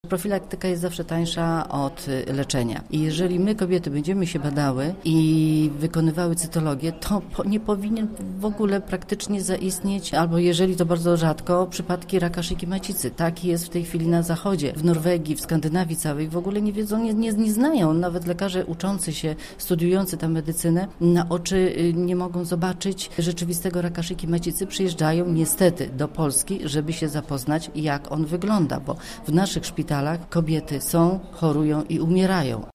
Profilaktyka jest zawsze tańsza od leczenia. I jeżeli my, kobiety, będziemy się badały i wykonywały cytologię, to nie powinien w ogóle praktycznie zaistnieć, albo jeżeli to bardzo rzadko, przypadki raka szyjki macicy. Tak jest w tej chwili na Zachodzie, w Norwegii, w Skandynawii całej. W ogóle nie wiedzą, nie znają. Nawet lekarze uczący się, studiujący tam medycynę, na oczy nie mogą zobaczyć rzeczywistego raka szyjki macicy. Przyjeżdżają niestety do Polski, żeby się zapoznać, jak on wygląda, bo w naszych szpitalach kobiety są, chorują i umierają.